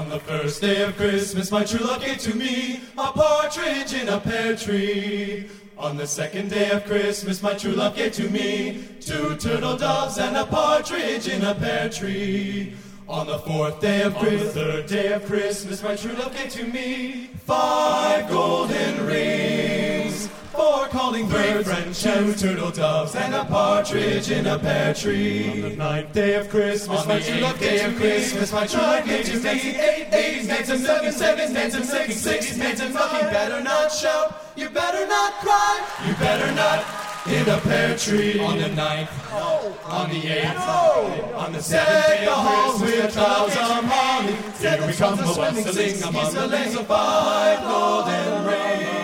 On the first day of Christmas, my true love gave to me a partridge in a pear tree. On the second day of Christmas, my true love gave to me 2 turtle doves and a partridge in a pear tree. On the fourth day of Christmas, on the third day of Christmas, my true love gave to me 5 golden rings. 4 calling birds, 2 turtle doves, and a partridge in a pear tree. On the ninth day of Christmas, my true love gave to me, my true love gave to me 8 maids and 7 maids and 6 maids and milk. You better not shout, you better not cry, you better not in a pear tree. On the ninth, on the 8th, on the 7th day of Christmas, with boughs of holly, here we come a whistling among the lanes of 5 golden rings.